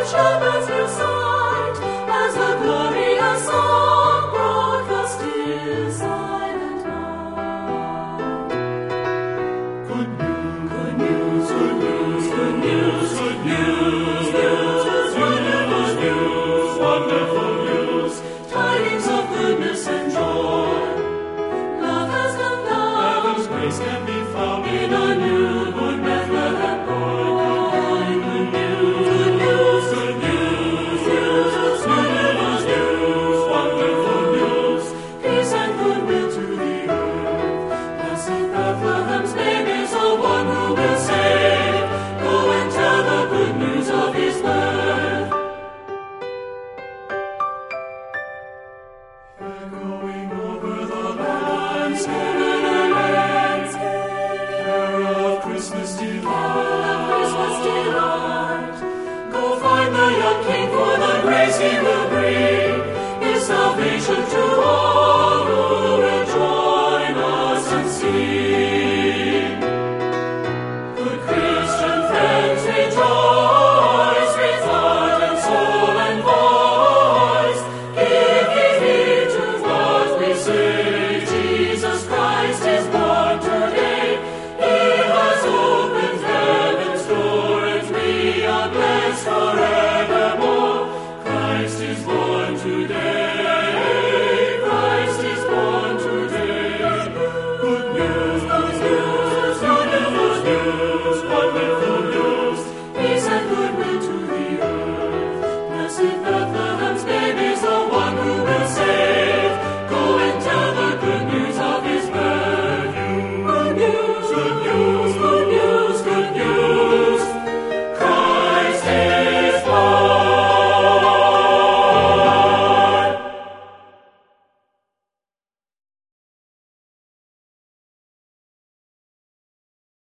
shepherds will sight, as the glorious song broadcast in silent night. Good news, good news, good news, good news, good news, wonderful news, Tidings of goodness and joy. Love has come down. Heaven's grace can be found In a newborn Bethlehem born. Good news, good news, wonderful news, peace and goodwill to the earth. Blessed Bethlehem's babe is the one who will save. Go and tell the good news of his birth. echoing over the Landscape, carol of Christmas delight. Christmas delight. Go find the young King, for the grace he will bring is salvation to all who will